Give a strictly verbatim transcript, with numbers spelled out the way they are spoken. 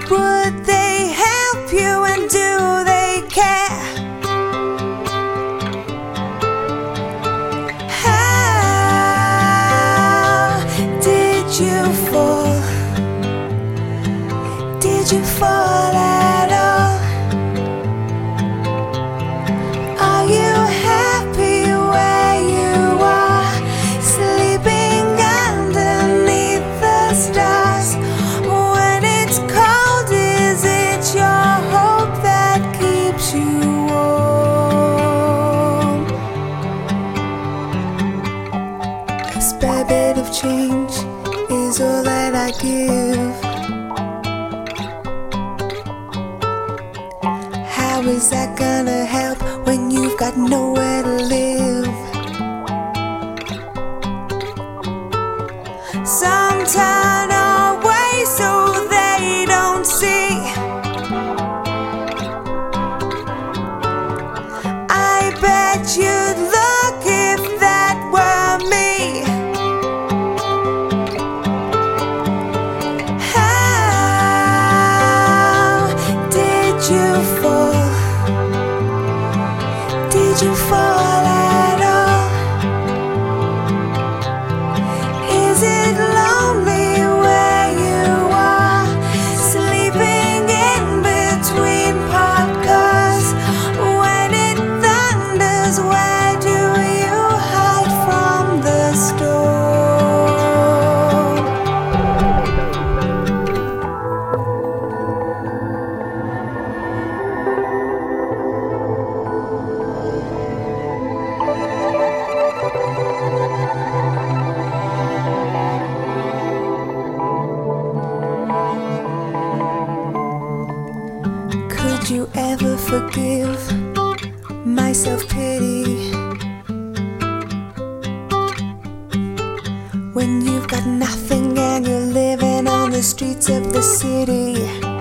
Would they help you, and do they care? How did you fall? Did you fall at all? Are you happy where you are, sleeping underneath the stars? When it's cold, is it your hope that keeps you warm? A spare bit of change is all that I give. How is that gonna help when you've got nowhere to live? Some turn away so they don't see. I bet you'd look if that were me. How did you fall? Did you fall at all? Is it lonely where you are, sleeping in between parked cars? When it thunders, where do you hide from the storm? Could you ever forgive my self-pity when you've got nothing and you're living on the streets of the city?